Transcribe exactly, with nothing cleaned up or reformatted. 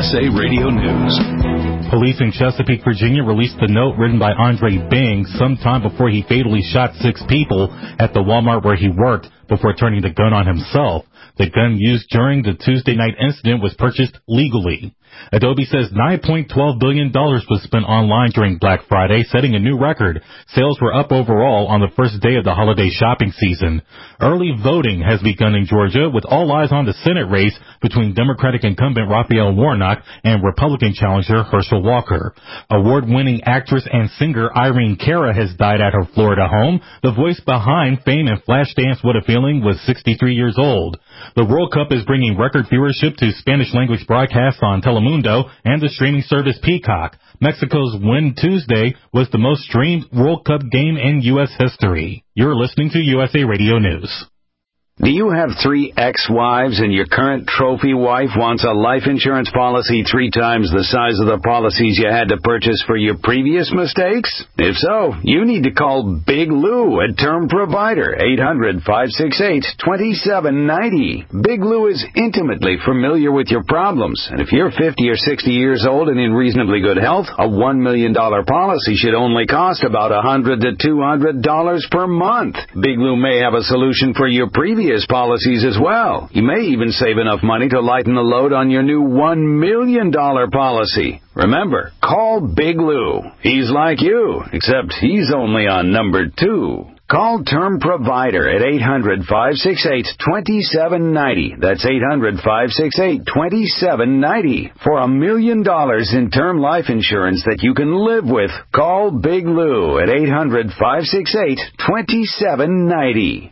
S A Radio News. Police in Chesapeake, Virginia released the note written by Andre Bing sometime before he fatally shot six people at the Walmart where he worked before turning the gun on himself. The gun used during the Tuesday night incident was purchased legally. Adobe says nine point one two billion dollars was spent online during Black Friday, setting a new record. Sales were up overall on the first day of the holiday shopping season. Early voting has begun in Georgia, with all eyes on the Senate race between Democratic incumbent Raphael Warnock and Republican challenger Herschel Walker. Award-winning actress and singer Irene Cara has died at her Florida home. The voice behind Fame and Flashdance What a Feeling was sixty-three years old. The World Cup is bringing record viewership to Spanish-language broadcasts on Telemundo and the streaming service Peacock. Mexico's win Tuesday was the most streamed World Cup game in U S history. You're listening to U S A Radio News. Do you have three ex-wives and your current trophy wife wants a life insurance policy three times the size of the policies you had to purchase for your previous mistakes? If so, you need to call Big Lou at Term Provider, eight hundred, five six eight, two seven nine zero. Big Lou is intimately familiar with your problems, and if you're fifty or sixty years old and in reasonably good health, a one million dollars policy should only cost about one hundred to two hundred dollars per month. Big Lou may have a solution for your previous policies as well. You may even save enough money to lighten the load on your new one million dollars policy. Remember, call Big Lou. He's like you, except he's only on number two. Call Term Provider at eight hundred, five six eight, two seven nine zero. That's eight hundred, five six eight, two seven nine zero. For a million dollars in term life insurance that you can live with, call Big Lou at eight hundred, five six eight, two seven nine zero.